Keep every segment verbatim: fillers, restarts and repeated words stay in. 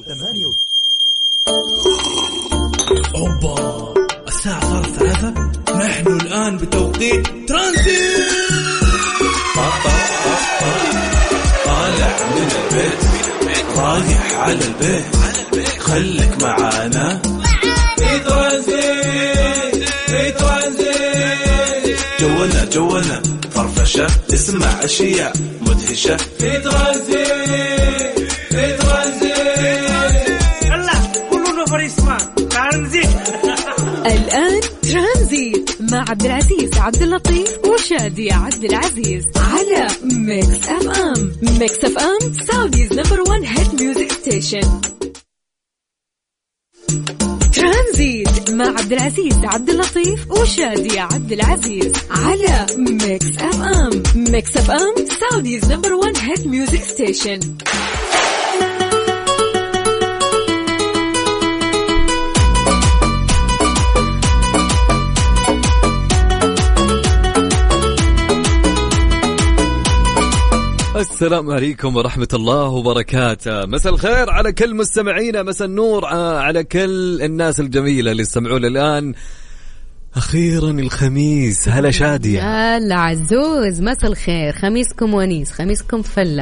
أوبا الساعة صارت ثلاثة. نحن الآن بتوقيت ترانزيت. طالع من البيت رايح على البيت، خليك معانا في ترانزيت في ترانزيت. جولنا جولنا فرفشة، تسمع أشياء مدهشة في ترانزيت في ترانزيت. الله كلنا فريسمان ترانزيت. الآن ترانزيت مع عبد العزيز عبد اللطيف وشادي عبد العزيز على ميكس اف ام. ميكس اف ام سعوديز نمبر وان هيت ميوزك ستيشن. ترانزيت مع عبد العزيز عبد اللطيف وشادي عبد العزيز على ميكس اف ام. ميكس اف ام سعوديز نمبر وان هيت ميوزك ستيشن. السلام عليكم ورحمة الله وبركاته. مساء الخير على كل مستمعينا، مساء النور على كل الناس الجميلة اللي يستمعون الآن. أخيرا الخميس. هلا شادية. هلا عزوز، مساء الخير. خميسكم ونيس، خميسكم فلة.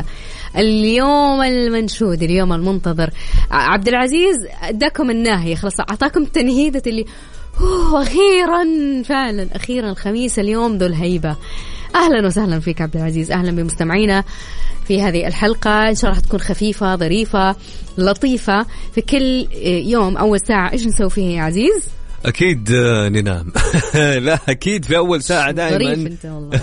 اليوم المنشود، اليوم المنتظر. عبد العزيز اداكم الناهية، خلاص أعطاكم تنهيدة اللي أوه أخيرا، فعلا أخيرا الخميس اليوم ذو الهيبة. أهلا وسهلا فيك عبد العزيز، أهلا بمستمعينا في هذه الحلقة. إن شاء الله تكون خفيفة ظريفة لطيفة. في كل يوم أول ساعة إيش نسوي فيها يا عزيز؟ أكيد ننام. لا أكيد في أول ساعة دائما. ظريف أنت والله.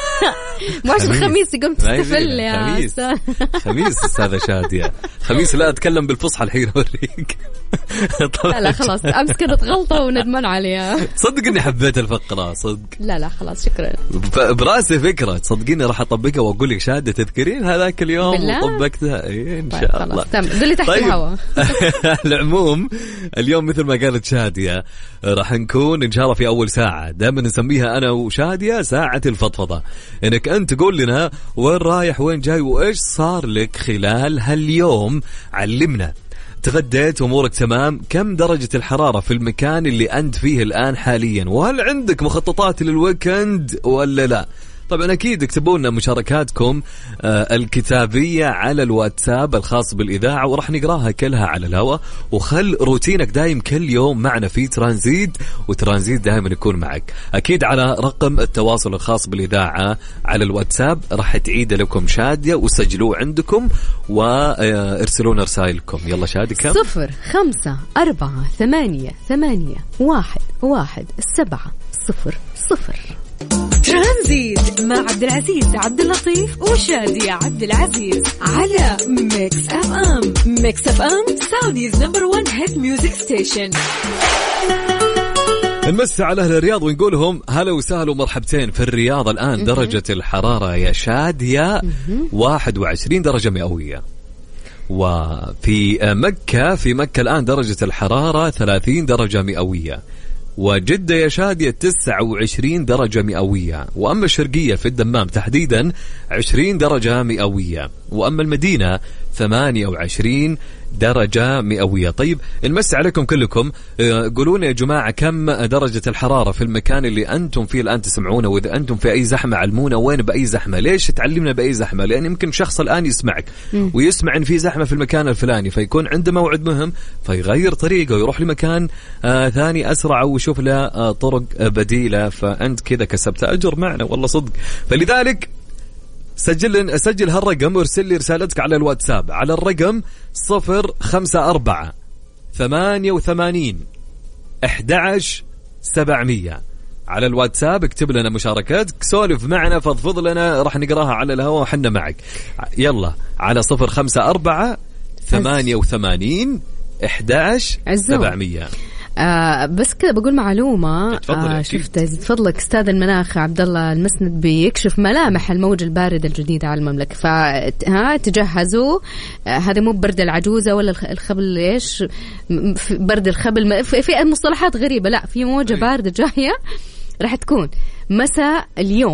مش الخميس تقوم تستفل يا خميس. خميس أستاذة شادية، خميس. لا أتكلم بالفصحى الحين أوريك. لا لا خلاص، أمس كانت غلطة وندمان عليها. صدق إني حبيت الفقرة صدق. لا لا خلاص شكرا. براسي فكرة تصدقيني راح أطبقها وأقول لك شادة تذكرين هذاك اليوم وطبقتها. إيه إن شاء الله. تمام، قولي تحت طيب. الهواء. العموم اليوم مثل ما قالت شادية راح نكون إن شاء الله في أول ساعة دائما نسميها أنا وشادية ساعة الفضفضة، إنك أنت تقول لنا وين رايح وين جاي وإيش صار لك خلال هاليوم. علمنا، تغديت أمورك تمام؟ كم درجة الحرارة في المكان اللي أنت فيه الآن حاليا؟ وهل عندك مخططات للويكند ولا لا؟ طبعا أكيد اكتبوا لنا مشاركاتكم آه الكتابية على الواتساب الخاص بالإذاعة ورح نقراها كلها على الهواء. وخل روتينك دايم كل يوم معنا في ترانزيت، وترانزيت دائما يكون معك. أكيد على رقم التواصل الخاص بالإذاعة على الواتساب رح تعيد لكم شادية وسجلوه عندكم وارسلونا رسائلكم. يلا شادي كم؟ صفر خمسة أربعة ثمانية ثمانية واحد واحد سبعة صفر صفر. ترانزيت مع عبد العزيز عبد اللطيف وشادي عبد العزيز على ميكس اف ام. ميكس اف ام سعوديز نمبر وان هيت ميوزك ستيشن. نمسي على أهل الرياض ونقولهم هلا وسهلا ومرحبتين. في الرياض الآن درجة الحرارة يا شادية واحد وعشرين درجة مئوية. وفي مكة في مكة الآن درجة الحرارة ثلاثين درجة مئوية. وجدة يا شادية تسعة وعشرين درجة مئوية. وأما الشرقية في الدمام تحديدا عشرين درجة مئوية. وأما المدينة ثمانية وعشرين درجة مئوية. طيب نمسي عليكم كلكم، قولون يا جماعة كم درجة الحرارة في المكان اللي أنتم فيه الآن تسمعونه، وإذا أنتم في أي زحمة علمونا وين بأي زحمة. ليش تعلمنا بأي زحمة؟ لأن يمكن شخص الآن يسمعك ويسمع إن في زحمة في المكان الفلاني، فيكون عنده موعد مهم فيغير طريقه ويروح لمكان آه ثاني أسرع ويشوف له آه طرق آه بديلة، فأنت كذا كسبت أجر معنا والله صدق. فلذلك سجل سجل هالرقم وارسل لي رسالتك على الواتساب على الرقم صفر خمسة أربعة ثمانية وثمانين أحد عشر سبعمية. على الواتساب اكتب لنا مشاركاتك، سولف معنا، فضفض لنا، راح نقراها على الهواء وحنا معك. يلا على صفر خمسة أربعة ثمانية وثمانين أحد عشر سبعمية. آه بس كذا بقول معلومة. آه شفت تفضلك أستاذ المناخ عبد الله المسند بيكشف ملامح الموجة الباردة الجديدة على المملكة، فها تجهزوا. آه هذا مو برد العجوزة ولا الخبل إيش برد الخبل، في, في مصطلحات غريبة. لا، في موجة باردة جاية راح تكون مساء اليوم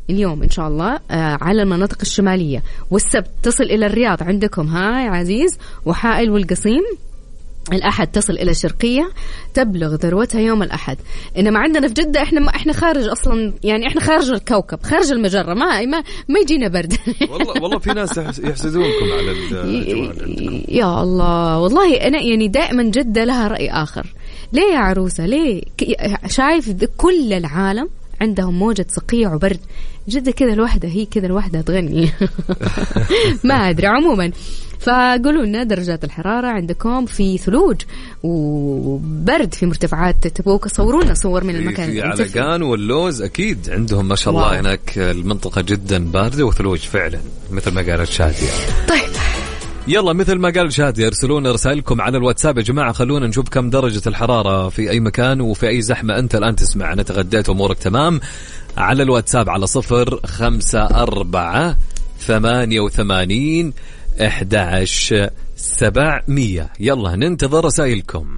اليوم إن شاء الله على المناطق الشمالية، والسبت تصل إلى الرياض عندكم ها يا عزيز وحائل والقصيم. الأحد تصل إلى الشرقية تبلغ ذروتها يوم الأحد. إنما عندنا في جدة إحنا ما إحنا خارج أصلا، يعني إحنا خارج الكوكب خارج المجرة، ما ما ما يجينا برد. والله والله في ناس يحسدونكم على الجوال. يا الله والله أنا يعني دائما جدة لها رأي آخر. ليه يا عروسة ليه؟ شايف كل العالم عندهم موجة صقيع وبرد، جدة كذا الوحدة هي كذا الوحدة تغني. ما أدري. عموما فقولوا لنا درجات الحرارة عندكم، في ثلوج وبرد في مرتفعات تبوك، صوروا لنا صور من المكان. في علقان واللوز أكيد عندهم ما شاء الله. واو. هناك المنطقة جدا باردة وثلوج فعلا مثل ما قالت شادية. طيب يلا مثل ما قال شادي ارسلونا رسائلكم على الواتساب يا جماعة، خلونا نشوف كم درجة الحرارة في أي مكان وفي أي زحمة أنت الآن تسمع. أنا تغديت وأمورك تمام على الواتساب على صفر خمسة أربعة ثمانية وثمانين أحد عشر سبعمية. يلا ننتظر رسائلكم.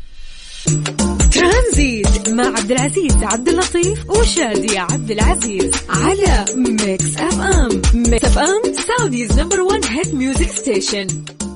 ترانزيت مع عبد العزيز عبد اللطيف وشادي عبد العزيز على ميكس اف ام. ميكس اف ام سعوديز نمبر وان هيت ميوزك ستيشن.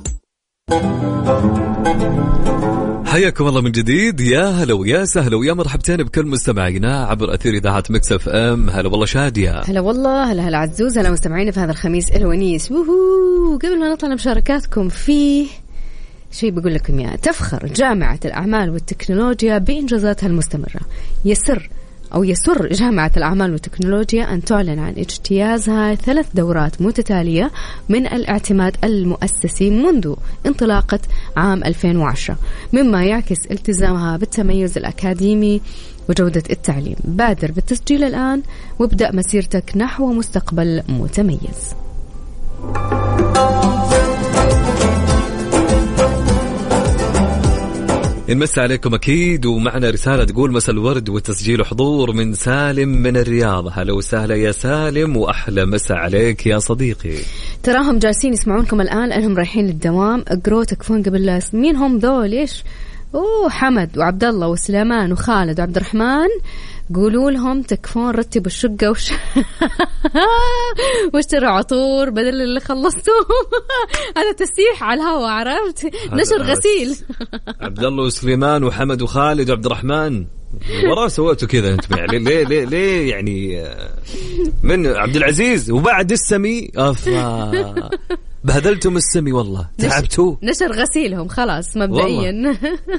حياكم الله من جديد، يا هلا ويا سهلا ويا مرحبتين بكل مستمعينا عبر أثير إذاعة ميكس اف ام. هلا والله شادية. هلا والله. هلا هلا عزوز. هلا مستمعينا في هذا الخميس الونيس. ووهو. قبل ما نطلع مشاركاتكم في شيء بقول لكم يا تفخر جامعة الأعمال والتكنولوجيا بإنجازاتها المستمرة. يسر أو يسر جامعة الأعمال والتكنولوجيا أن تعلن عن اجتيازها ثلاث دورات متتالية من الاعتماد المؤسسي منذ انطلاقة عام ألفين وعشرة، مما يعكس التزامها بالتميز الأكاديمي وجودة التعليم. بادر بالتسجيل الآن وابدأ مسيرتك نحو مستقبل متميز. نمسي عليكم أكيد، ومعنا رسالة تقول مساء الورد والتسجيل حضور من سالم من الرياض. هلا وسهلا يا سالم وأحلى مساء عليك يا صديقي. تراهم جالسين يسمعونكم الآن أنهم رايحين للدوام. اقروا تكفون قبل لا. مين هم ذول؟ إيش؟ أوه حمد وعبد الله وسليمان وخالد وعبد الرحمن. قولوا لهم تكفون رتبوا الشقة وش واشتروا عطور بدل اللي خلصتوه. هذا تسيح على الهواء، عرفت؟ نشر غسيل. عبد الله وسليمان وحمد وخالد وعبد الرحمن وراه سويتوا كذا انتم يعني ليه ليه ليه يعني من عبد العزيز وبعد السمي افا بهدلتم السمي والله تعبتوا. نشر غسيلهم خلاص مبدئيا.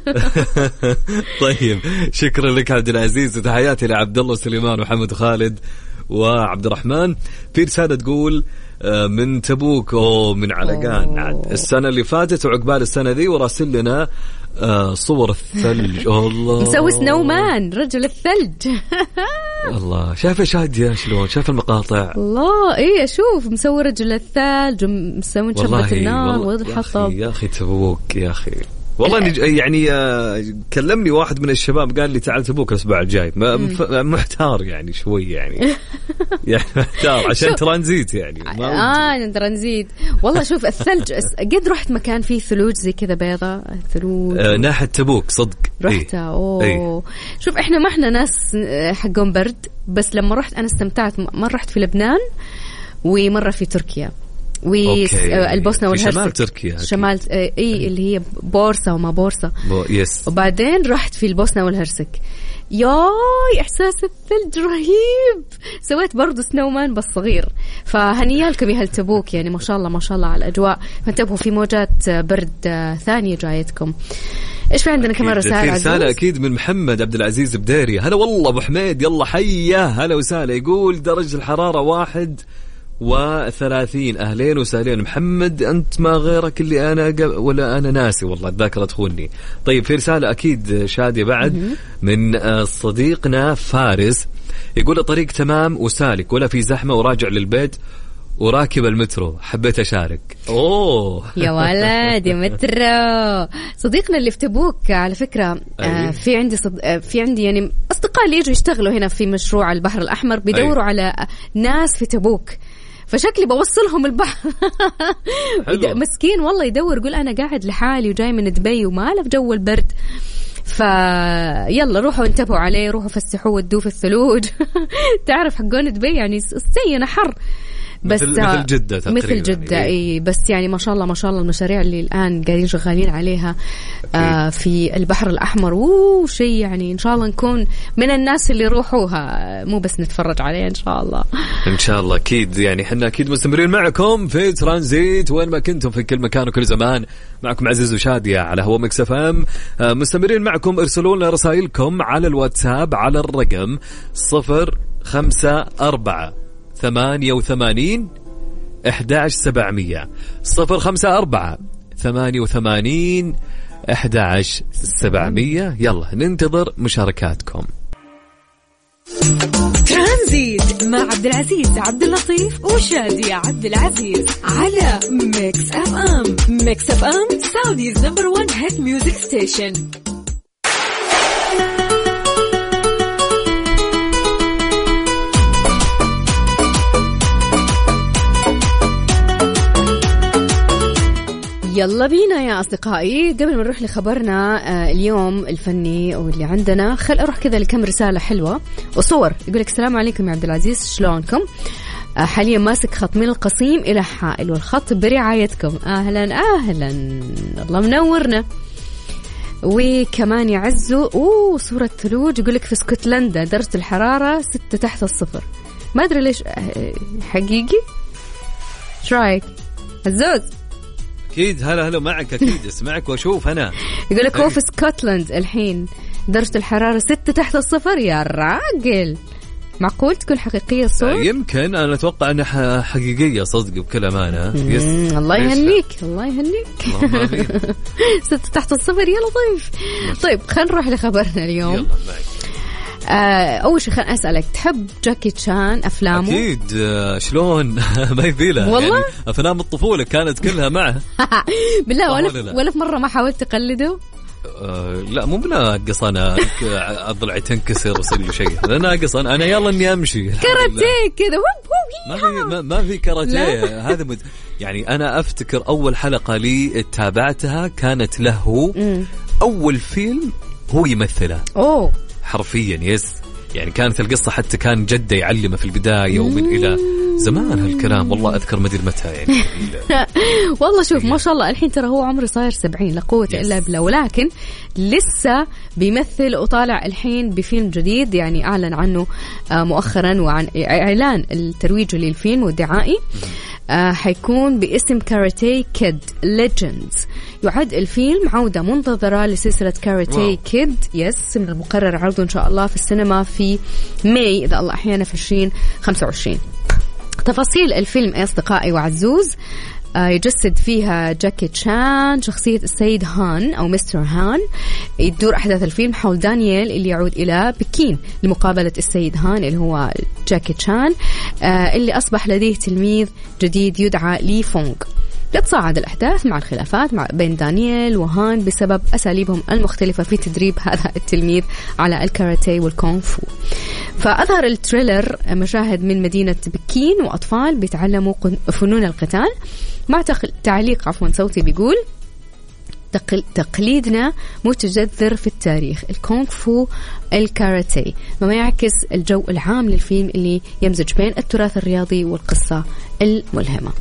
طيب شكرا لك عبد العزيز وتحياتي لعبد الله وسليمان وحمد وخالد وعبد الرحمن. في رسالة تقول من تبوك أو من علقان عاد السنة اللي فاتت وعقبال السنة ذي وراسل لنا صور الثلج. الله مسوي سنومان رجل الثلج. الله شايف شادية شلون شايف المقاطع. الله ايه اشوف مسوي رجل الثلج ومسوي شبة النار والحطب. يا أخي تبوك يا أخي والله يعني كلمني واحد من الشباب قال لي تعال تبوك الأسبوع الجاي. محتار يعني شوي يعني يعني محتار عشان ترانزيت يعني آه ترانزيت. والله شوف الثلج قد رحت مكان فيه ثلوج زي كذا بيضة ثلوج آه ناحية تبوك صدق رحت. إيه؟ أوه إيه؟ شوف إحنا ما إحنا ناس حقهم برد، بس لما رحت أنا استمتعت. مرة رحت في لبنان ومرة في تركيا والبوسنة والهرسك. شمال تركيا شمال اي اللي هي بورصة وما بورصة بو يس. وبعدين رحت في البوسنة والهرسك. ياي إحساس الثلج رهيب. سويت برضو سنومان بس صغير. فهنيالكم يا هل تبوك يعني ما شاء الله ما شاء الله على الأجواء. فانتبهوا في موجات برد ثانية جايتكم. إيش في عندنا كمان رسالة؟ رسالة أكيد من محمد عبد العزيز بديري. هلا والله أبو حميد يلا حيا هلا وسهلا. يقول درجة الحرارة واحد وثلاثين. أهلين وسهلين محمد أنت ما غيرك اللي أنا ولا أنا ناسي والله الذاكرة تخوني. طيب في رسالة أكيد شادية بعد من صديقنا فارس. يقول الطريق تمام وسالك ولا في زحمة وراجع للبيت وراكب المترو حبيت أشارك. أوه يا ولد يا مترو. صديقنا اللي في تبوك على فكرة آه في عندي صد... آه في عندي يعني أصدقاء اللي يجوا يشتغلوا هنا في مشروع البحر الأحمر بيدوروا أي. على ناس في تبوك فشكلي بوصلهم البحر. مسكين والله يدور يقول أنا قاعد لحالي وجاي من دبي وما له في جو البرد. فيلا روحوا انتبهوا عليه، روحوا فسحوه ودوه في الثلوج. تعرف حقون دبي يعني السينة حر، بس مثل, مثل جدة تقريبا، مثل جدة يعني. إيه بس يعني ما شاء الله ما شاء الله المشاريع اللي الآن قاعدين شغالين عليها آه في البحر الأحمر وشيء يعني إن شاء الله نكون من الناس اللي روحوها، مو بس نتفرج عليها إن شاء الله. إن شاء الله أكيد، يعني حنا أكيد مستمرين معكم في ترانزيت وين ما كنتم في كل مكان وكل زمان. معكم عزيز وشادية على هوا ميكس اف ام. آه مستمرين معكم، ارسلوا لنا رسائلكم على الواتساب على الرقم صفر خمسة أربعة ثمانية وثمانين أحد عشر سبعمية صفر خمسة أربعة ثمانية وثمانين أحد عشر سبعمية. يلا ننتظر مشاركاتكم. ترانزيت مع عبد العزيز عبد اللطيف وشادية عبد العزيز على ميكس اف ام. ميكس اف ام سعوديز نمبر ون هيت ميوزك ستيشن. يلا بينا يا أصدقائي، قبل ما نروح لخبرنا آه اليوم الفني أو اللي عندنا، خل أروح كذا لكم رسالة حلوة وصور. يقولك السلام عليكم يا عبد العزيز، شلونكم؟ آه حاليا ماسك خط من القصيم إلى حائل والخط برعايتكم. أهلا أهلا، الله منورنا. وكمان يعزوا أوه صورة ثلوج، يقولك في اسكتلندا درجة الحرارة ستة تحت الصفر. ما أدري ليش حقيقي، شو رأيك عزوز؟ أكيد هلا هلا معك، أكيد اسمعك وأشوف أنا. يقول لك هو في اسكتلند الحين درجة الحرارة ستة تحت الصفر. يا راجل معقول تكون حقيقية الصوت؟ يمكن، أنا أتوقع أنها حقيقية صدق بكل أمانة. يس. الله يهنيك الله يهنيك. ستة تحت الصفر يا لطيف. طيب خلينا نروح لخبرنا اليوم. يلا معك. آه أول شيء خليني أسألك، تحب جاكي تشان أفلامه؟ أكيد. آه شلون ما يبيله والله يعني أفلام الطفولة كانت كلها معه. بالله ولا ولا في مرة ما حاولت تقلده؟ آه لا مو بناقص أنا أضلعي تنكسر وصل له شيء، لا ناقص أنا أنا يلا إني أمشي كاراتيه كذا. ما في ما, ما في كاراتيه هذا مد... يعني أنا أفتكر أول حلقة لي تابعتها كانت له م. أول فيلم هو يمثله. أوه حرفيا يس، يعني كانت القصة حتى كان جده يعلمه في البداية ومن إلى زمان هالكلام، والله أذكر مدري متى يعني. والله شوف ما شاء الله الحين ترى هو عمره صاير سبعين، لا قوة إلا بالله، ولكن لسه بيمثل وطالع الحين بفيلم جديد يعني أعلن عنه مؤخرا، وعن إعلان الترويج للفيلم والدعائي آه حيكون باسم كاراتيه كيد ليجندز. يعد الفيلم عودة منتظرة لسلسلة كاراتيه كيد. يس، من المقرر عرضه إن شاء الله في السينما في ماي إذا الله أحيانا في عشرين خمسة وعشرين. تفاصيل الفيلم يا أصدقائي وعزوز، آه يجسد فيها جاكي تشان شخصية السيد هان أو مستر هان. يدور أحداث الفيلم حول دانييل اللي يعود إلى بكين لمقابلة السيد هان اللي هو جاكي تشان آه اللي أصبح لديه تلميذ جديد يدعى لي فونغ. تتصاعد الأحداث مع الخلافات مع بين دانييل وهان بسبب أساليبهم المختلفة في تدريب هذا التلميذ على الكاراتيه والكونغ فو. فأظهر التريلر مشاهد من مدينة بكين وأطفال بيتعلموا فنون القتال مع تعليق عفوا صوتي بيقول: تقليدنا متجذر في التاريخ الكونغ فو الكاراتيه، مما يعكس الجو العام للفيلم اللي يمزج بين التراث الرياضي والقصة الملهمة.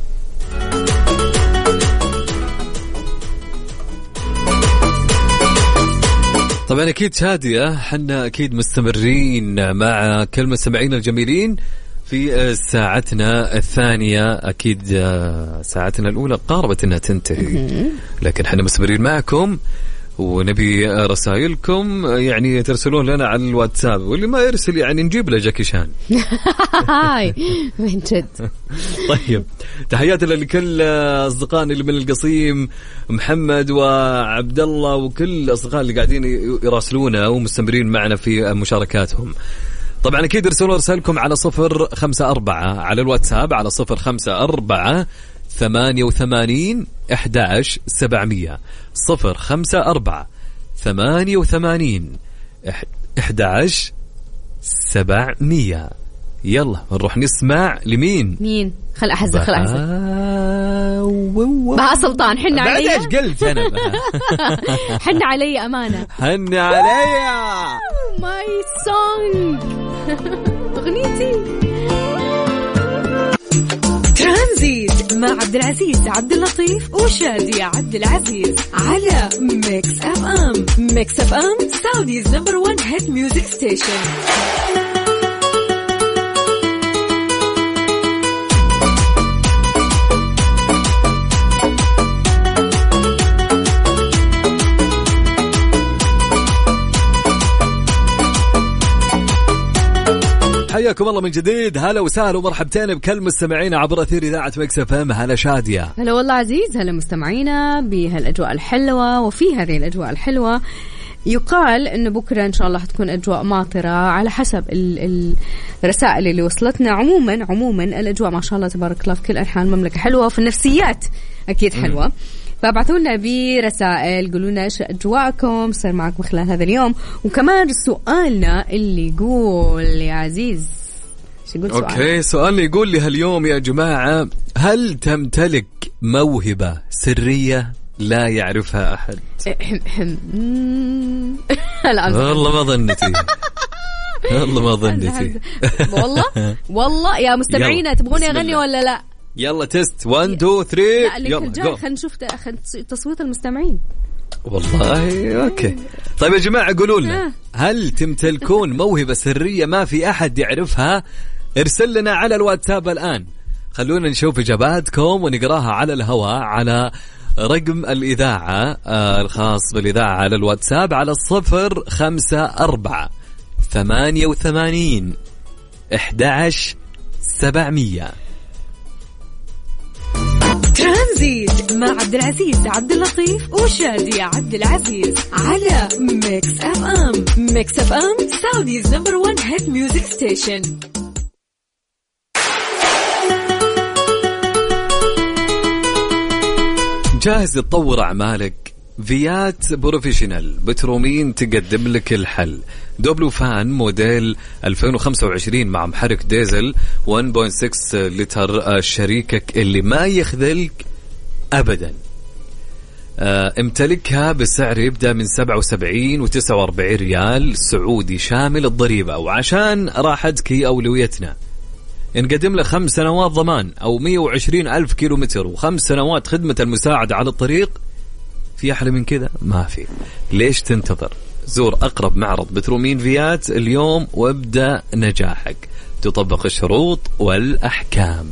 طبعا أكيد شادية، حنا أكيد مستمرين مع كل مستمعين الجميلين في ساعتنا الثانية. أكيد ساعتنا الأولى قاربت أنها تنتهي، لكن حنا مستمرين معكم ونبي رسائلكم، يعني ترسلون لنا على الواتساب، واللي ما يرسل يعني نجيب له جاكي شان. هاي من جد. طيب تحياتي لكل أصدقائنا اللي من القصيم، محمد وعبد الله وكل الأصدقاء اللي قاعدين يراسلونا ومستمرين معنا في مشاركاتهم. طبعا أكيد ارسلوا رسالكم على صفر خمسة أربعة على الواتساب على صفر خمسة أربعة ثمانية وثمانين أحد عشر سبعمية صفر خمسة أربعة ثمانية وثمانين أحد عشر سبعمية. يلا نروح نسمع لمين؟ مين؟ خل أحزر خل أحزر بها سلطان. حن علي بعد ايش قلت انا؟ حن علي أمانة. حن علي ماي سونج أغنيتي ترانزيت مع عبد العزيز عبد اللطيف وشادية عبد العزيز على ميكس اف ام. ميكس اف ام سعوديز نمبر ون هيت ميوزك ستيشن. حياكم الله من جديد. هلا وسهلا ومرحبتين بكل مستمعينا عبر أثير إذاعة ميكس اف ام. هلا شادية. هلا والله عزيز. هلا مستمعينا بهالأجواء الحلوة. وفي هذه الأجواء الحلوة يقال إنه بكرة إن شاء الله حتكون أجواء ماطرة على حسب الرسائل اللي وصلتنا. عموما عموما الأجواء ما شاء الله تبارك الله في كل أنحاء المملكة حلوة، وفي النفسيات أكيد حلوة. م. فابعثوا لنا برسائل، قولوا لنا ايش اجواءكم صار معكم خلال هذا اليوم. وكمان سؤالنا اللي يقول يا عزيز ايش يقول سؤال؟ اوكي، سؤالنا يقول لي هاليوم يا جماعه، هل تمتلك موهبه سريه لا يعرفها احد؟ والله ما ظنتي والله ما ظنتي والله والله يا مستمعينا تبغوني اغني ولا لا؟ يلا تيست واحد اثنين ثلاثة. يلا خلينا نشوف تصويت المستمعين. والله اوكي. طيب يا جماعه قولوا لنا، هل تمتلكون موهبه سريه ما في احد يعرفها؟ ارسل لنا على الواتساب الان، خلونا نشوف اجاباتكم ونقراها على الهواء على رقم الاذاعه الخاص بالاذاعه على الواتساب على الصفر خمسة أربعة ثمانية وثمانين أحد عشر سبعمية. ترانزيت مع عبد العزيز عبد اللطيف وشادية عبد العزيز على ميكس اف ام. ميكس اف ام سعوديز نمبر ون هيت ميوزك ستيشن. جاهز تطور أعمالك؟ فيات بروفيشنال بترومين تقدم لك الحل. دوبلو فان موديل ألفين وخمسة وعشرين مع محرك ديزل واحد فاصلة ستة لتر، شريكك اللي ما يخذلك أبدا. امتلكها بسعر يبدأ من سبعة وسبعين وتسعة وأربعين ريال سعودي شامل الضريبة. وعشان راحتك هي أولويتنا، نقدم له خمس سنوات ضمان أو مية وعشرين ألف كيلو متر وخمس سنوات خدمة المساعدة على الطريق. في أحلى من كذا ما في. ليش تنتظر؟ زور أقرب معرض بترومين فيات اليوم وابدأ نجاحك. تطبق الشروط والأحكام.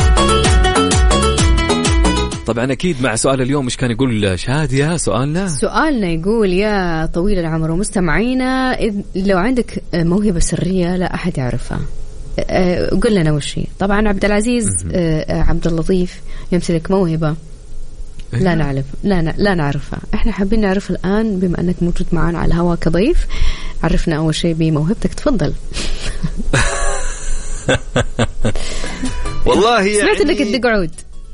طبعا أكيد مع سؤال اليوم مش كان يقول شادية؟ سؤالنا سؤالنا يقول يا طويل العمر ومستمعينا، لو عندك موهبة سرية لا أحد يعرفها قل لنا وش هي. طبعا عبد العزيز عبد اللطيف يمتلك موهبة لا نعرف لا لا نعرفها. احنا حابين نعرف الآن بما أنك موجود معنا على الهواء كضيف. عرفنا أول شيء بموهبتك، تفضل. والله يعني سمعت أنك تدق عود.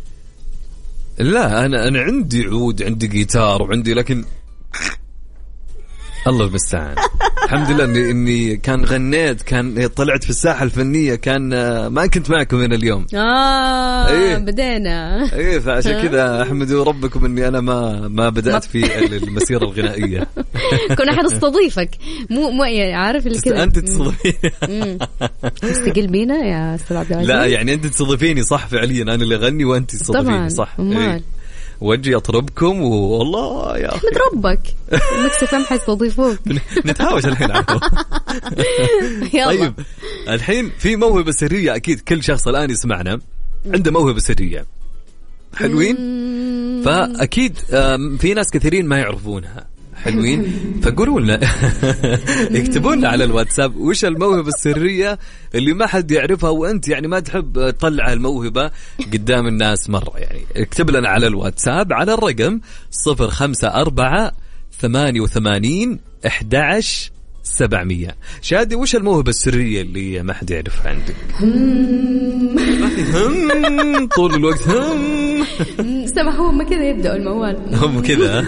لا أنا أنا عندي عود، عندي جيتار وعندي، لكن الله المستعان. الحمد لله إني إني كان غنيت، كان طلعت في الساحة الفنية، كان ما كنت معكم هنا اليوم. آه إيه؟ بدينا إيه، فعشان كذا أحمدوا ربكم إني أنا ما ما بدأت في المسيرة الغنائية. كنا أحد استضيفك، مو مو عارف اللي كذا. أنت تستضيفيني تستقل بينا يا أستاذ عبد العزيز. لا يعني أنت تستضيفيني صح فعليا، أنا اللي أغني وأنت تستضيفيني صح. إيه. وجي أطربكم والله يا أخي احمد ربك مكس فهم حيستضيفوك. نتهاوش الحين عفوا. طيب الحين في موهبة سرية، أكيد كل شخص الآن يسمعنا عنده موهبة سرية حلوين، فأكيد في ناس كثيرين ما يعرفونها حلوين. فقولوا لنا اكتبوا لنا على الواتساب وش الموهبة السرية اللي ما حد يعرفها وانت يعني ما تحب تطلع الموهبة قدام الناس مرة. يعني اكتب لنا على الواتساب على الرقم صفر خمسة أربعة ثمانية وثمانين أحد عشر سبعمية. شادي وش الموهبة السرية اللي ما حد يعرفها عندك؟ هم طول الوقت هم سمح هم كذا يبدأوا الموال هم كذا.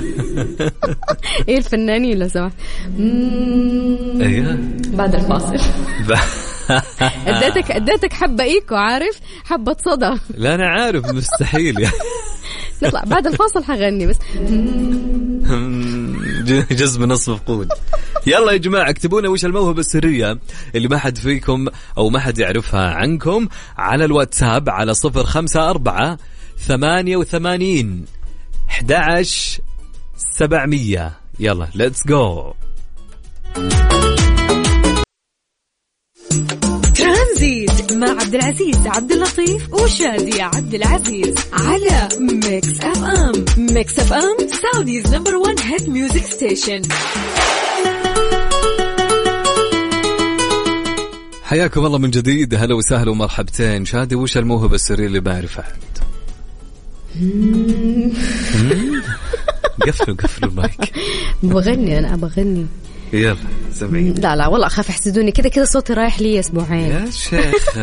ايه الفنانين لو سمحت. ايوه بعد الفاصل. اديتك اديتك حبة ايكو، عارف، حبة صدى. لا أنا عارف مستحيل يعني. نطلع بعد الفاصل حغني بس. جزم نصف مفقود. يلا يا جماعة اكتبونا وش الموهبة السرية اللي ما حد فيكم أو ما حد يعرفها عنكم على الواتساب على صفر خمسة أربعة ثمانية وثمانين أحد عشر سبعمية. يلا let's go. ترانزيت مع عبد العزيز عبد اللطيف وشادية عبد العزيز على ميكس اف ام. ميكس اف ام سعوديز نمبر وان هيت ميوزك ستيشن. حياكم الله من جديد، هلا وسهلا ومرحبتين. شادي وش الموهبة السرية اللي ما يعرف أحد؟ قفلوا قفلوا المايك. بغني أنا بغني. يلا سمعين. لا لا والله أخاف يحسدوني، كذا كذا صوتي رايح لي أسبوعين يا شيخ.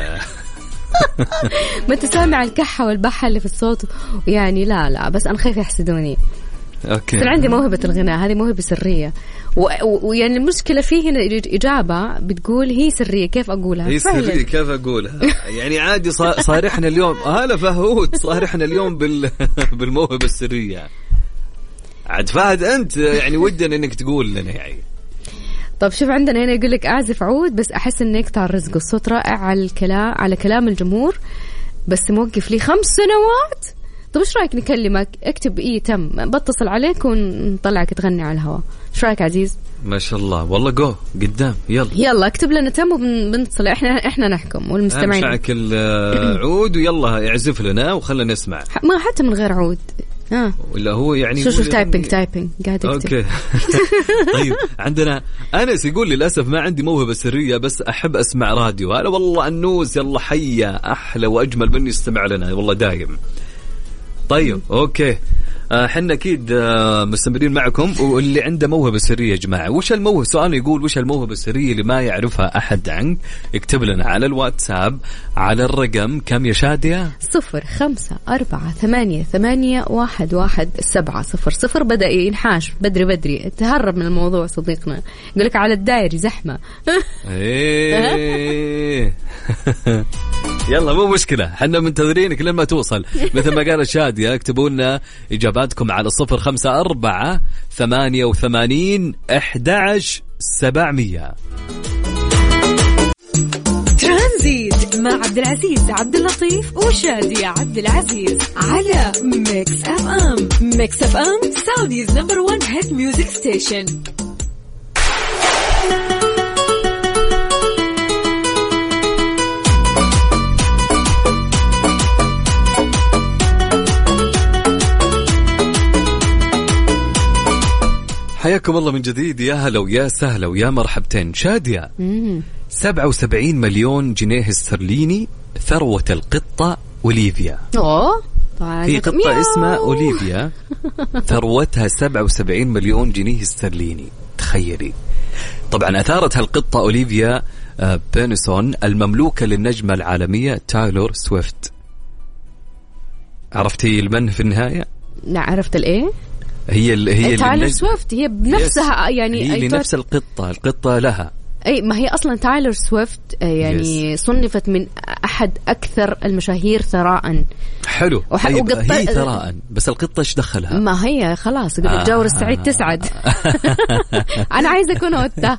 ما أنت سامع الكحة والبحة اللي في الصوت يعني. لا لا بس أنا خايف يحسدوني. أوكي. بس عندي موهبة الغناء، هذه موهبة سرية، ويعني المشكلة فيه هنا إجابة بتقول هي سرية، كيف أقولها؟ هي سرية كيف أقولها؟ يعني عادي صارحنا اليوم. هلا فهود صارحنا اليوم بال بالموهبة السرية. عاد فهد أنت يعني ودنا إنك تقول لنا يعني. طب شوف عندنا هنا يقول لك أعزف عود بس أحس إنك يقطع الرزق. الصوت رائع على الكلام على كلام الجمهور بس موقف لي خمس سنوات. طب إيش رأيك نكلمك؟ اكتب إيه تم بتصل عليك ونطلعك تغني على الهواء. إيش رأيك عزيز؟ ما شاء الله والله. جو قدام. يلا يلا اكتب لنا تم وبنتصل. احنا احنا نحكم والمستمعين. معك العود ويلا يعزف لنا وخلنا نسمع. ما حتى من غير عود. ها ولا هو يعني شو شو تايبينج تايبينج قاعد يكتب. اوكي. طيب عندنا أنس يقول للأسف ما عندي موهبة سرية بس أحب أسمع راديو. هلا والله أنوس، يلا حيا أحلى وأجمل مني يستمع لنا والله دايم. طيب أوكي حنا أكيد مستمرين معكم. واللي عنده موهبة سرية يا جماعة وش الموهبة؟ سؤال يقول وش الموهبة السرية اللي ما يعرفها أحد عنك؟ اكتب لنا على الواتساب على الرقم كم يا شادية؟ صفر خمسة أربعة ثمانية ثمانية واحد واحد سبعة صفر صفر. بدأ ينحاش بدري بدري، تهرب من الموضوع صديقنا. يقول لك على الدايري زحمة. إيه. يلا مو مشكلة، حنا منتظرينك لما توصل. مثل ما قال شادية اكتبوا لنا إجاباتكم على صفر خمسة أربعة ثمانية وثمانين أحد عشر سبعمية. ترانزيت مع عبد العزيز عبد اللطيف وشادية عبد العزيز على ميكس اف ام. ميكس اف ام سعوديز نمبر وان هيت ميوزك ستيشن. حياكم الله من جديد. يا هلا ويا سهلا ويا مرحبتين. شادية سبعة وسبعين مليون جنيه استرليني ثروة القطة أوليفيا. أوه في قطة اسمها أوليفيا ثروتها سبعة وسبعين مليون جنيه استرليني، تخيلي. طبعا أثارت هالقطة أوليفيا بينسون المملوكة للنجمة العالمية تايلور سويفت. عرفتي المن في النهاية؟ لا عرفت الإيه؟ هي ال هي تايلور سويفت هي بنفسها يعني هي نفس القطة القطة لها. أي ما هي أصلا تايلور سويفت يعني yes. صنفت من أحد أكثر المشاهير ثراء. حلو. وح... وقط... هي ثراء بس القطة إيش دخلها؟ ما هي خلاص قلت آه. جور السعيد تسعد. أنا عايزة أكون أوتا.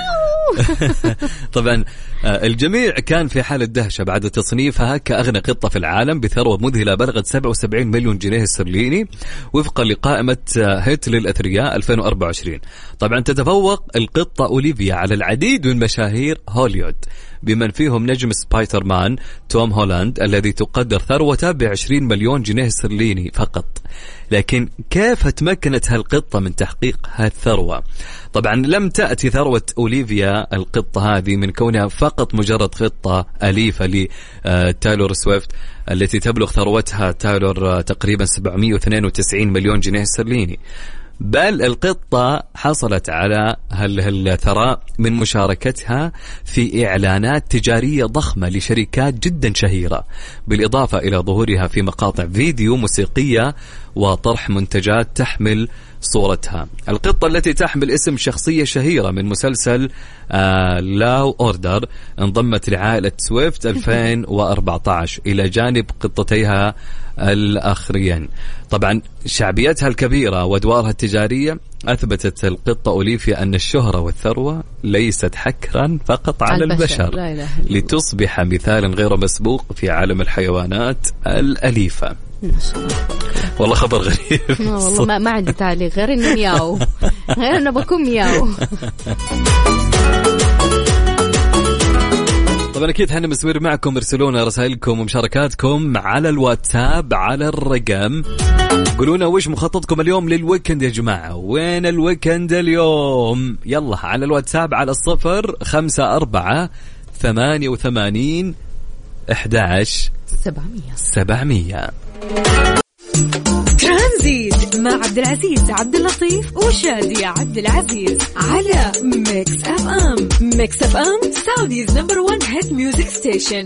طبعا الجميع كان في حالة دهشة بعد تصنيفها كأغنى قطة في العالم بثروة مذهلة بلغت سبعة وسبعين مليون جنيه استرليني وفقا لقائمة هيت للأثرياء ألفين وأربعة وعشرين. طبعا تتفوق القطة أوليفيا على العديد من مشاهير هوليوود بمن فيهم نجم سبايدر مان توم هولاند الذي تقدر ثروته بعشرين مليون جنيه استرليني فقط. لكن كيف تمكنت هالقطة من تحقيق هالثروة؟ طبعا لم تأتي ثروة أوليفيا القطة هذه من كونها فقط مجرد قطة أليفة لتايلور سويفت التي تبلغ ثروتها تايلور تقريبا سبعمائة واثنين وتسعين مليون جنيه استرليني، بل القطة حصلت على هالثراء من مشاركتها في إعلانات تجارية ضخمة لشركات جدا شهيرة، بالإضافة إلى ظهورها في مقاطع فيديو موسيقية وطرح منتجات تحمل صورتها. القطة التي تحمل اسم شخصية شهيرة من مسلسل آه لاو أوردر انضمت لعائلة سويفت ألفين وأربعة عشر إلى جانب قطتيها الآخرين. طبعا شعبيتها الكبيرة وأدوارها التجارية أثبتت القطة أوليفيا أن الشهرة والثروة ليست حكرا فقط على البشر, البشر. لتصبح مثالا غير مسبوق في عالم الحيوانات الأليفة. والله خبر غريب. والله ما, ما عندي تعليق غير انه مياو، غير انه بكون مياو. طبعا اكيد حنا مسوير معكم، ارسلونا رسائلكم ومشاركاتكم على الواتساب على الرقم، قولونا وش مخططكم اليوم للويكند يا جماعة، وين الويكند اليوم؟ يلا على الواتساب على الصفر خمسة أربعة ثمانية وثمانين أحد عشر سبعمية سبعمية. ترانزيت مع عبد العزيز عبد اللطيف وشادية عبد العزيز على ميكس اف ام. ميكس اف ام سعوديز نمبر وان هيت ميوزك ستيشن.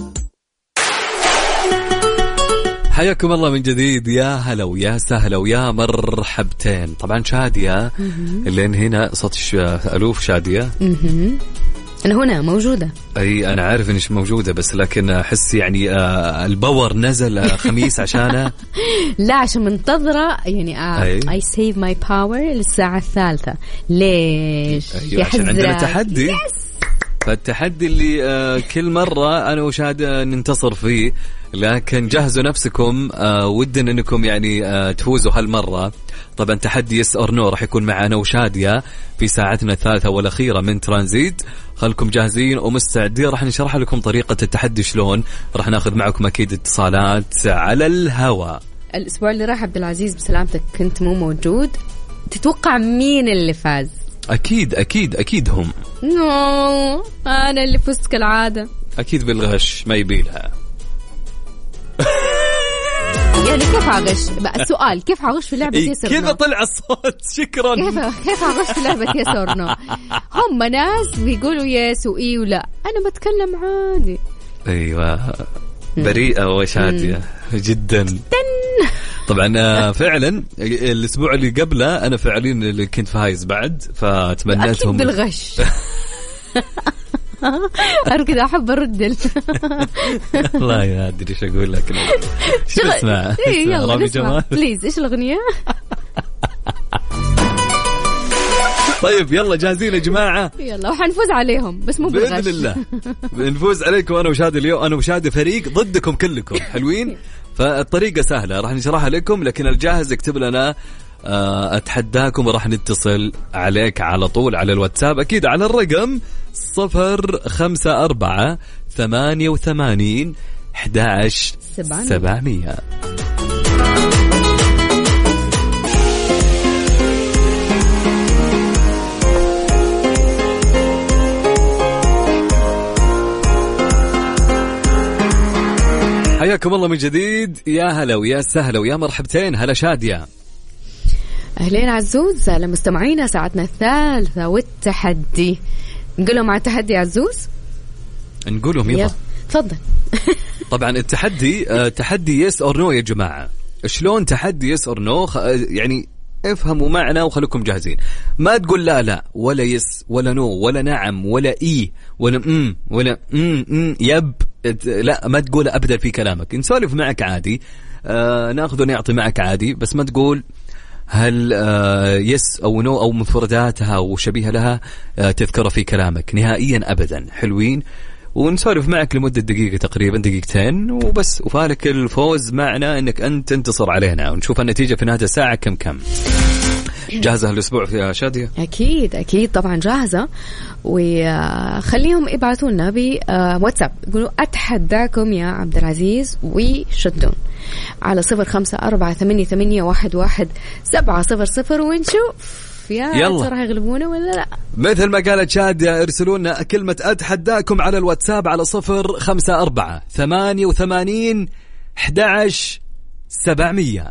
حياكم الله من جديد، يا هلا ويا سهلا ويا مرحبتين. طبعا شادية اللي هنا صوت ألوف شادية. أنا هنا موجودة. أي أنا عارف إنش موجودة، بس لكن أحس يعني آه الباور نزل خميس عشانه. لا عشان منتظرة يعني آه I save my power للساعة الثالثة. ليش؟ أيوة عشان عندنا تحدي. yes. فالتحدي اللي آه كل مرة أنا وشاد ننتصر فيه، لكن جهزوا نفسكم آه ودنا أنكم يعني آه تفوزوا هالمرة. طبعا تحدي يس أور نو راح يكون معنا وشادية في ساعتنا الثالثة والأخيرة من ترانزيت. خلكم جاهزين ومستعدين، راح نشرح لكم طريقة التحدي شلون. راح ناخذ معكم أكيد اتصالات على الهواء. الأسبوع اللي راح عبد العزيز بسلامتك كنت مو موجود، تتوقع مين اللي فاز؟ أكيد أكيد أكيد هم. نو أنا اللي فزت كالعادة. أكيد بالغش ما يبيلها. يعني كيف أغش؟ بقى السؤال كيف أغش في لعبة يس أور نو؟ كذا طلع الصوت. شكرا. كيف كيف أغش في لعبة يس أور نو؟ هم ناس بيقولوا يس وإي ولا، أنا بتكلم عادي. أيوة بريئة وشادية جدا. طبعا فعلا الأسبوع اللي قبله أنا فعليا اللي كنت فايز بعد، فتمنيتهم أكيد بالغش. أركض أحب أردل. الله يا أدري إيش أقول لك. شو اسمع؟ يلا نسمع بليز. إيش الأغنية؟ طيب يلا جاهزين يا جماعة؟ يلا وحنفوز عليهم بس مو بالغش. بإذن الله بنفوز عليكم أنا وشادي اليوم. أنا وشادي فريق ضدكم كلكم حلوين. فالطريقة سهلة راح نشرحها لكم، لكن الجاهز اكتب لنا أتحداكم وراح نتصل عليك على طول على الواتساب أكيد على الرقم صفر خمسة أربعة ثمانية وثمانين أحد عشر سبعمية. حياكم الله من جديد، يا هلا ويا سهلا ويا مرحبتين. هلا شادية. أهلين عزوز لمستمعينا ساعتنا الثالثة والتحدي. نقولهم مع التحدي عزوز؟ نقولهم يلا تفضل. طبعا التحدي آه تحدي يس أور نو يا جماعة. شلون تحدي يس أور نو؟ يعني افهموا معنا وخلوكم جاهزين. ما تقول لا لا ولا يس ولا نو ولا نعم ولا إي ولا م ولا م م يب. لا ما تقول أبدا في كلامك. نسولف معك عادي، آه ناخذ ونعطي معك عادي، بس ما تقول هل آه يس أو نو أو مفرداتها وشبيهة لها آه تذكرها في كلامك نهائيا أبدا. حلوين؟ ونسولف معك لمدة دقيقة تقريبا دقيقتين وبس، وفالك الفوز معنا أنك أنت تنتصر علينا، ونشوف النتيجة في نهاية الساعة كم كم. جاهزة هالأسبوع يا شادية؟ أكيد أكيد طبعا جاهزة. وخليهم يبعثوا لنا بواتساب يقولوا أتحداكم يا عبد العزيز ويشدون على صفر خمسة أربعة ثمانية ثمانية واحد واحد سبعة صفر صفر ونشوف يا ترى يغلبونه ولا لا. مثل ما قالت شادية ارسلوا لنا كلمة أتحداكم على الواتساب على صفر خمسة أربعة ثمانية وثمانين أحد عشر سبعمية.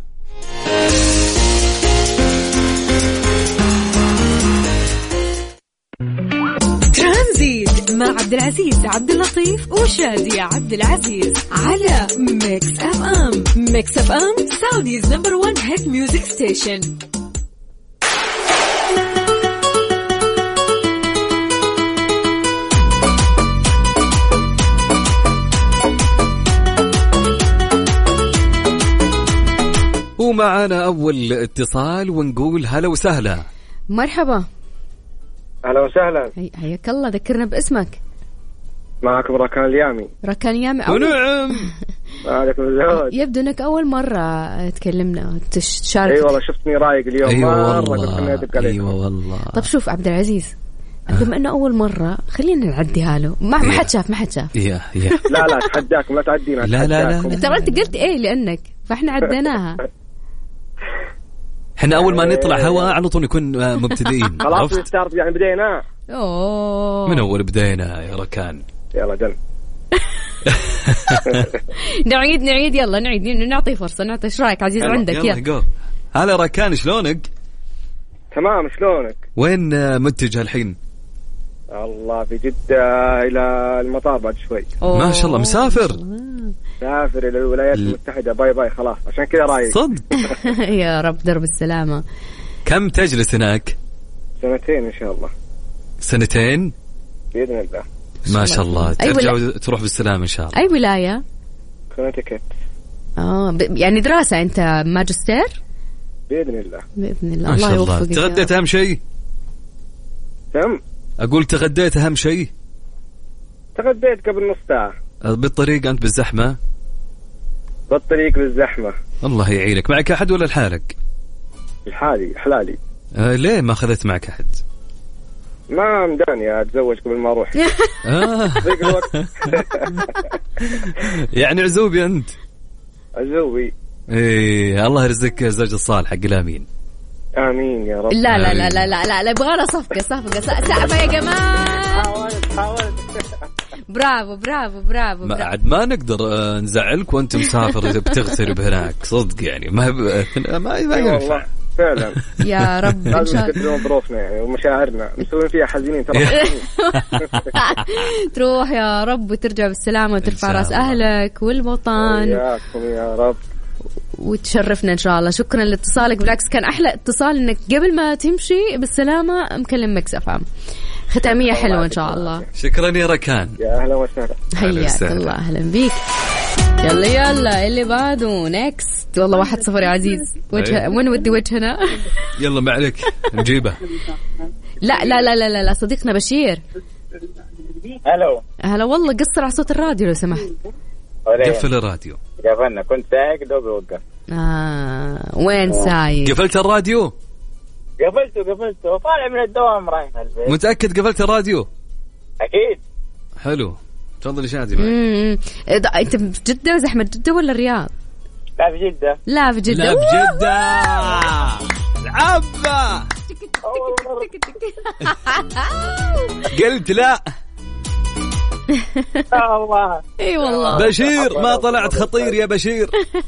ترانزيت مع عبد العزيز عبد اللطيف وشادي عبد العزيز على ميكس اف ام. ميكس اف ام سعوديز نمبر ون هيت ميوزك ستيشن. ومعنا أول اتصال ونقول هلا وسهلا. مرحبا. أهلا وسهلا. حياك الله، ذكرنا باسمك. معكم ركان اليامي. ركان اليامي. أول... ونعم. عليكم الزود. يبدو أنك أول مرة تكلمنا تشارك. أي والله شفتني رايق اليوم. أيوة مرة والله. قلت أيوة أيوة والله. طب شوف عبد العزيز، بما أنه أول مرة خلينا نعديها له. ما ما حد شاف ما حد شاف. يا يا. لا لا تحداكم، لا تعدينا. لا لا لا. ترى أنت قلت إيه لأنك، فإحنا عديناها. احنا اول ما نطلع هوا على طول نكون مبتدئين. خلاص ستارت يعني بدينا. اوه من اول بدينا يا ركان. يلا جن. نعيد نعيد يلا نعيد نعطي فرصة نعطي. ايش رايك عزيز عندك؟ يلا جو. هلا ركان شلونك؟ تمام. شلونك؟ وين متجه الحين؟ الله في جدة إلى المطار بعد شوي. ما شاء الله مسافر. سافر إلى الولايات المتحدة. باي باي خلاص عشان كذا رايق. صدق. يا رب درب السلامة. كم تجلس هناك؟ سنتين إن شاء الله. سنتين بإذن الله. ما شاء الله. ترجع وتروح بالسلامة إن شاء الله. أي ولاية؟ كونتيكت. آه ب... يعني دراسة أنت ماجستير؟ بإذن الله. بإذن الله. ما شاء الله الله. تغديت أهم شيء؟ تم. أقول تغديت أهم شيء؟ تغديت قبل نص ساعة. بالطريق أنت بالزحمة؟ بالطريق بالزحمة. الله يعينك. معك أحد ولا لحالك؟ الحالي حلالي. آه ليه ما أخذت معك أحد؟ ما مداني أتزوج قبل ما أروح. آه. يعني عزوبي أنت؟ عزوبي. إيه الله يرزقك الزوج الصالح حق الأمين. آمين يا رب. لا لا لا لا لا لا, لا. يبغانا صفقة صفقة سقفة يا جماعة. حاولت حاولت. برافو برافو برافو. ما عاد ما نقدر نزعلك وأنت مسافر إذا بتغترب هناك صدق يعني ما ب... ما ينفع فعلا. يا رب إن شاء الله. لازم ظروفنا يعني ومشاعرنا مسوين فيها حزينين ترى. تروح يا رب وترجع بالسلامة وترفع راس أهلك والوطن. وياكم يا رب. وتشرفنا إن شاء الله. شكرا لاتصالك، بالعكس كان أحلى اتصال إنك قبل ما تمشي بالسلامة مكلم ميكس اف ام. ختامية حلوة إن شاء الله. شكرا يا ركان. يا أهلا وسهلا. حياك الله. أهلا بيك. يلا يلا اللي بعده نيكست. والله واحد صفر يا عزيز. وجه وين ودي وجهنا؟ يلا ما عليك نجيبه. لا لا لا لا لا صديقنا بشير. هلو. هلا والله قصر على صوت الراديو لو سمحت. قفل الراديو. قفلنا. كنت سايق دوبي وقف. آه وين سايق؟ قفلت الراديو؟ قفلته قفلته طالع من الدوام رايح البيت. متأكد قفلت الراديو؟ أكيد. حلو. تفضل شادي معك. امم انت في جدة زحمة جدة ولا الرياض؟ لا في جدة. لا في جدة. لا في جدة. العبة. قلت لا. الله. اي والله. بشير ما طلعت خطير يا بشير.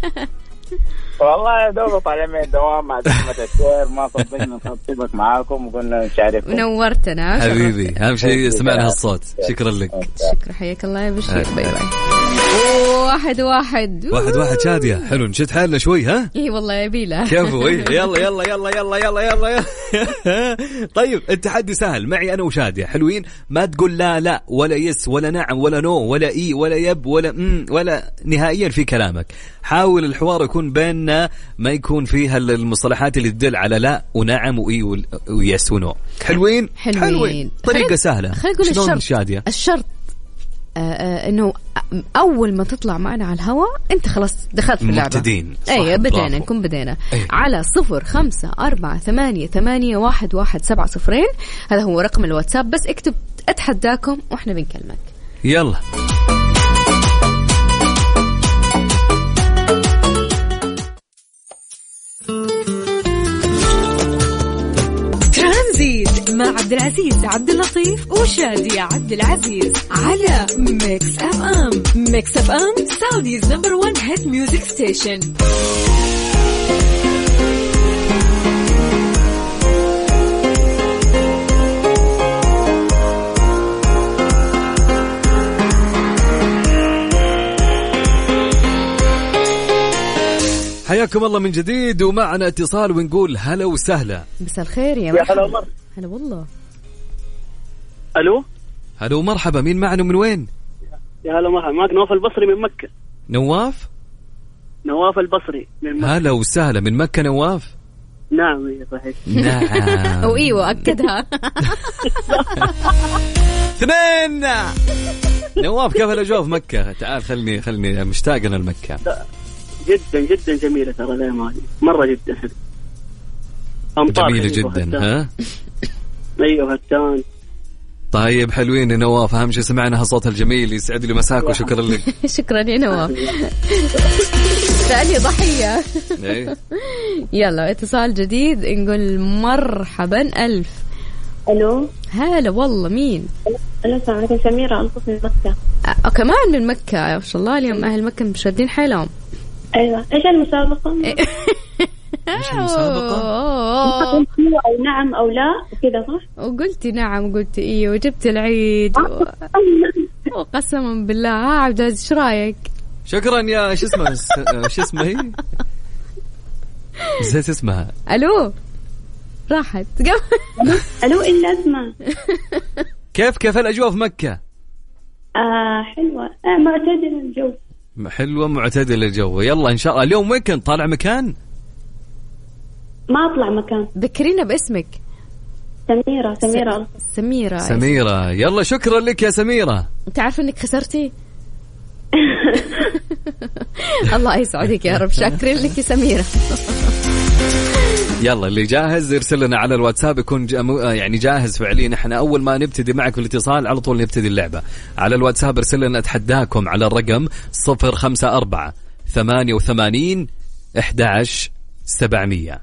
والله دوب طالع من الدوام مع زحمة السير ما صدقنا نخطبك معاكم وقلنا نشارككم. نورتنا حبيبي. أهم شيء سمعنا هالصوت. شكرا لك. شكرا حياك الله يا بشير. باي باي. واحد واحد واحد واحد شادية. حلو نشد حالنا شوي ها. اي والله يبيله. كفو. يلا يلا يلا يلا يلا يلا يلا. طيب التحدي سهل معي أنا وشادية. حلوين. ما تقول لا لا ولا يس ولا نعم ولا نو ولا إي ولا يب ولا م ولا نهائيا في كلامك. حاول الحوار يكون بيننا ما يكون فيها المصطلحات اللي تدل على لا ونعم وإي ويس ونو. حلوين حلوين, حلوين. طريقة سهلة. خلينا نقول الشرط شادية. الشرط آه آه انه اول ما تطلع معنا على الهواء انت خلاص دخلت في اللعبة. مبتدين. اي بدينا نكون بدينا. أي. على صفر خمسة أربعة ثمانية ثمانية واحد واحد سبعة صفرين. هذا هو رقم الواتساب. بس اكتب اتحداكم واحنا بنكلمك. يلا. ترانزيت مع عبد العزيز عبد اللطيف وشادي عبد العزيز على ميكس اف ام. ميكس اف ام سعوديز نمبر ون هيت ميوزك ستيشن. حياكم الله من جديد ومعنا اتصال ونقول هلا وسهلا. مساء الخير يا مرحبا. مرحبا. هلا والله. الو هلا ومرحبا، مين معنا من وين؟ يا هلا مرحبا، معك نواف البصري من مكة. نواف؟ نواف البصري من مكة. هلا وسهلا من مكة نواف. نعم هي صحيح. نعم. او ايوه اكدها. اثنين. نواف كيف الاجواء في مكة؟ تعال خلني خلني مشتاق انا لمكة. جدا جدا جميلة ترى الأيام هذه مرة جدا حلوة. جميلة جدا ها؟ ايوه هتان. طيب حلوين يا نواف، اهم شيء سمعنا هالصوت الجميل، يسعد لي مساك وشكرا لك. شكرا يا نواف. ثاني ضحية. يلا اتصال جديد نقول مرحبا ألف. الو هلا والله مين؟ الو السلام عليكم، سميرة ألطف من مكة. أه كمان من مكة، ما شاء الله اليوم أهل مكة مشدين حيلهم. ايوه ايش المسابقة؟ ايش المسابقة؟ او نعم او لا وكذا صح؟ وقلتي نعم وقلتي ايه وجبت العيد و... وقسما بالله. ها عبد العزيز ايش رايك؟ شكرا يا شو اسمها شو اسمها هي؟ نسيت اسمها. الو راحت. الو الا اسمع. كيف كيف الاجواء في مكة؟ آه حلوة، آه معتدل الجو. حلوة معتدل الجو. يلا ان شاء الله اليوم وين كنت طالع مكان؟ ما اطلع مكان. ذكرينا باسمك. سميرة. سميرة سميرة سميرة. يلا شكرا لك يا سميرة. انت عارفة انك خسرتي؟ الله يسعدك يا رب. شاكرين لك يا سميرة. يلا اللي جاهز يرسل لنا على الواتساب يكون جا يعني جاهز فعليا. احنا اول ما نبتدي معك الاتصال على طول نبتدي اللعبة. على الواتساب ارسل لنا، اتحداكم على الرقم صفر خمسة أربعة ثمانية وثمانين أحد عشر سبعمية.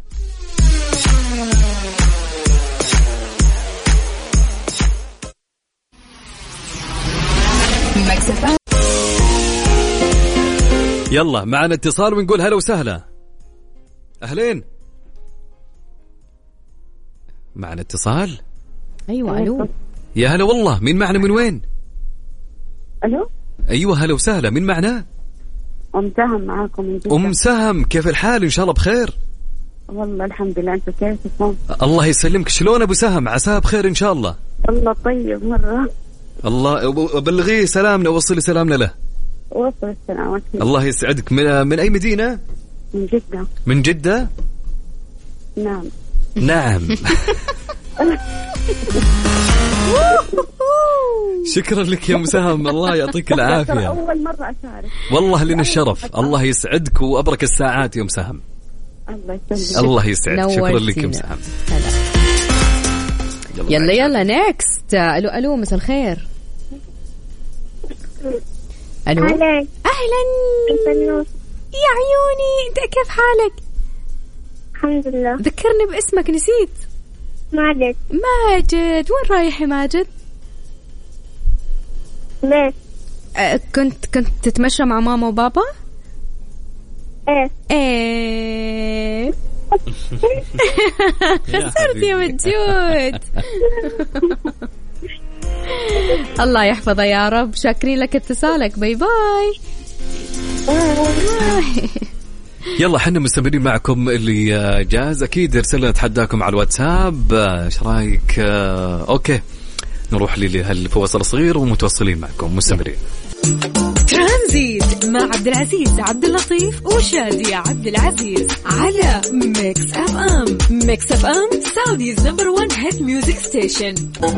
يلا معنا اتصال ونقول هلا وسهلا. أهلين. معنا اتصال. أيوة ألو. يا هلا والله، مين معنا من وين؟ الو أيوة هلا وسهلا، مين معنا؟ أم سهم معاكم من جدة. أم سهم، كيف الحال؟ إن شاء الله بخير. والله الحمد لله، أنت كيفكم؟ الله يسلمك. شلون أبو سهم؟ عساه بخير إن شاء الله. الله طيب مرة. الله بلغيه سلامنا ووصلي سلامنا له. وصل السلام. الله يسعدك. من, من أي مدينة؟ من جدة. من جدة؟ نعم. نعم. شكرا لك يا مساهم، الله يعطيك العافية. أول مرة أشارك. والله لنا الشرف. الله يسعدك وأبرك الساعات يا مساهم. الله يسعدك. الله يسعدك. شكرا لك يا مساهم. يلا يلا نيكست. ألو ألو مساء الخير. ألو أهلا. أهلا يا عيوني، أنت كيف حالك؟ الحمد لله. ذكرني باسمك نسيت. ماجد. ماجد، وين رايح يا ماجد؟ ليش؟ أه كنت كنت تتمشى مع ماما وبابا؟ ايه ايه. خسرت يا مجود. الله يحفظه يا رب. شاكرين لك اتصالك. باي باي. يلا حنا مستمرين معكم. اللي جاهز اكيد ارسلنا نتحداكم على الواتساب. ايش رايك؟ اوكي نروح للفواصل الصغير ومتوصلين معكم مستمرين. ترانزيت مع عبد العزيز عبد اللطيف وشادي عبد العزيز على ميكس اف ام. ميكس اف ام سعوديز نمبر وان هيت ميوزك ستيشن.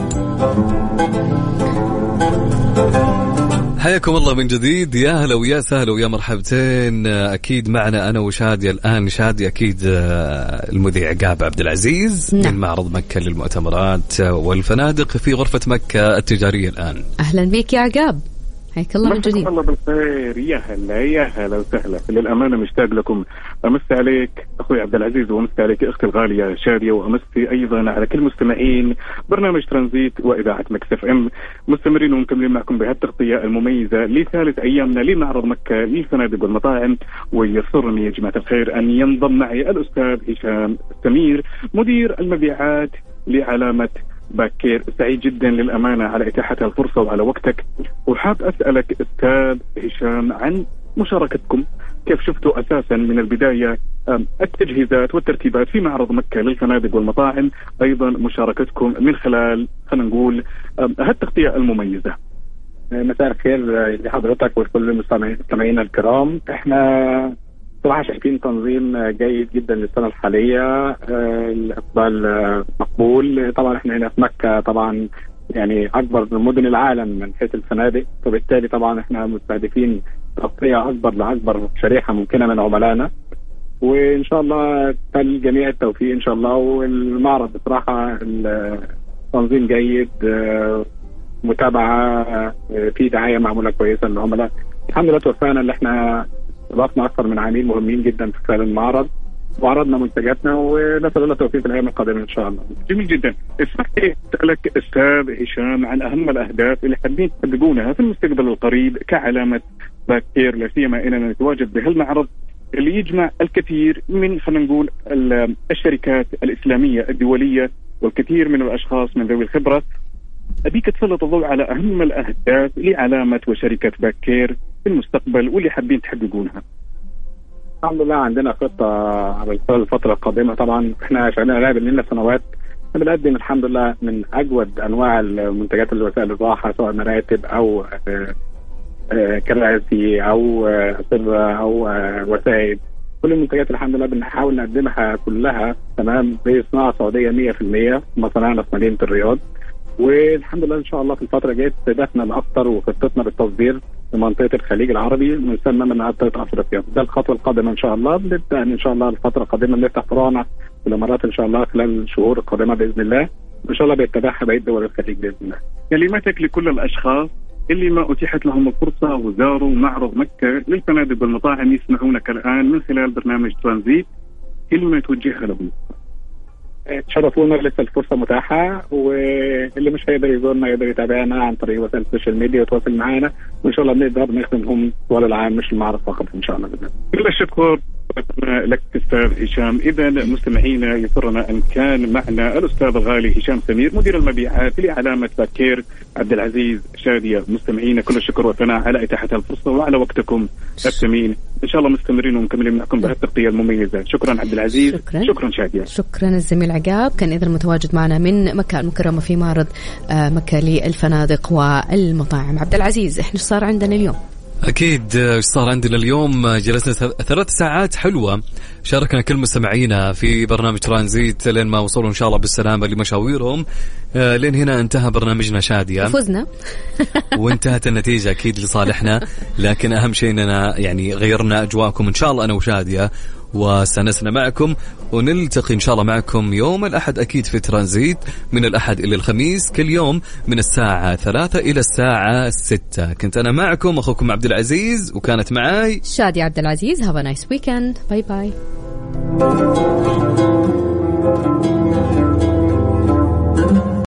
حياكم الله من جديد. يا هلا ويا سهلا ويا مرحبتين. أكيد معنا أنا وشادي الآن. شادي أكيد المذيع عقاب عبد العزيز من معرض مكة للمؤتمرات والفنادق في غرفة مكة التجارية الآن. أهلا بك يا عقاب، حياك الله من جديد. الله بالخير. يا هلا يا هلا وسهلا. للأمانة مشتاق لكم. أمسي عليك أخوي عبد العزيز وأمسي عليك أختي الغالية شادية وأمسي أيضا على كل مستمعين برنامج ترانزيت وإذاعة مكس اف ام. مستمرين ومكملين معكم بهالتغطية المميزة لثالث أيامنا لمعرض مكة للفنادق والمطاعم. ويسرني يا جماعة الخير أن ينضم معي الأستاذ هشام سمير مدير المبيعات لعلامة باكير. سعيد جدا للأمانة على إتاحة الفرصة وعلى وقتك. وحاب أسألك أستاذ هشام عن مشاركتكم كيف شفتوا أساسا من البداية التجهيزات والترتيبات في معرض مكة للفنادق والمطاعم، أيضا مشاركتكم من خلال خلينا نقول هالتغطية المميزة؟ مساء الخير لحضرتك ولكل المستمعين الكرام. احنا صراحة شايفين تنظيم جيد جدا للسنة الحالية، الإقبال مقبول. طبعا احنا هنا في مكة طبعا يعني أكبر مدن العالم من حيث الفنادق، وبالتالي طبعا احنا مستهدفين تغطية أكبر لأكبر شريحة ممكنة من عملائنا، وإن شاء الله الجميع التوفيق إن شاء الله. والمعرض بصراحة التنظيم جيد، متابعة، في دعاية معمولة كويسة للعملاء. الحمد لله توفقنا اللي احنا اضفنا اكثر من عميل مهمين جدا في خلال المعرض وعرضنا منتجاتنا، ونسال الله التوفيق في الايام القادمه ان شاء الله. جميل جدا. اسمح لي اسالك استاذ هشام عن اهم الاهداف اللي حابين تحققونها في المستقبل القريب كعلامه باكير، لا سيما اننا نتواجد بهالمعرض اللي يجمع الكثير من خلينا نقول الشركات الاسلاميه الدوليه والكثير من الاشخاص من ذوي الخبره. أبيك تسلط الضوء على أهم الأهداف لعلامة وشركة باكير في المستقبل واللي حابين تحققونها. الحمد لله عندنا خطة على الفترة القادمة. طبعا احنا شغالين عليها بقالنا سنوات، بنقدم الحمد لله من أجود أنواع المنتجات الوسائل الراحة، سواء مراتب أو كراسي أو أسرة أو وسائد. كل المنتجات الحمد لله بنحاول نقدمها كلها تمام بصناعة سعودية مية في المية مصنعنا في مدينة الرياض. والحمد لله ان شاء الله في الفتره الجايه استهدافنا الاكثر وخطتنا بالتصدير في منطقه الخليج العربي من ثم من منطقه افريقيا. ده الخطوه القادمه ان شاء الله. بنبدا ان شاء الله الفتره القادمه نفتح فروعنا في الامارات ان شاء الله خلال الشهور القادمه باذن الله، وان شاء الله بيتبعها بقيه دول الخليج باذن الله. كلماتك لكل الاشخاص اللي ما اتيحت لهم الفرصه وزاروا معرض مكه للفنادق والمطاعم يسمعونك الان من خلال برنامج ترانزيت، كلمه توجهها لهم؟ شرفونا، لسه الفرصة متاحة، واللي مش هيقدر يزورنا يقدر يتابعنا عن طريق وسائل السوشيال ميديا ويتواصل معنا، وإن شاء الله نقدر نخدمهم طوال العام مش المعرض فقط إن شاء الله. كل الشكر لك أستاذ هشام. إذا مستمعينا يسرنا أن كان معنا الأستاذ الغالي هشام سمير مدير المبيعات لعلامة باكير عبد العزيز شادية. مستمعينا كل الشكر والثناء على إتاحة الفرصة وعلى وقتكم الثمين. إن شاء الله مستمرين ومكملين معكم بهالتغطية المميزة. شكرا عبد العزيز. شكرا, شكرا شادية. شكرا الزميل عقاب. كان إذا متواجد معنا من مكة المكرمة في معرض مكة للفنادق والمطاعم. عبد العزيز، إحنا صار عندنا اليوم؟ أكيد إيش صار عندنا اليوم؟ جلسنا ثلاث ساعات حلوة، شاركنا كل مستمعينا في برنامج ترانزيت لين ما وصلوا إن شاء الله بالسلامة لمشاويرهم. لين هنا انتهى برنامجنا شادية، فزنا وانتهت النتيجة أكيد لصالحنا، لكن أهم شيء إننا يعني غيرنا أجواءكم إن شاء الله أنا وشادية واستانسنا معكم، ونلتقي إن شاء الله معكم يوم الأحد أكيد في ترانزيت من الأحد إلى الخميس كل يوم من الساعة ثلاثة إلى الساعة ستة. كنت أنا معكم أخوكم عبد العزيز، وكانت معاي شادية عبد العزيز. Have a nice weekend. باي باي.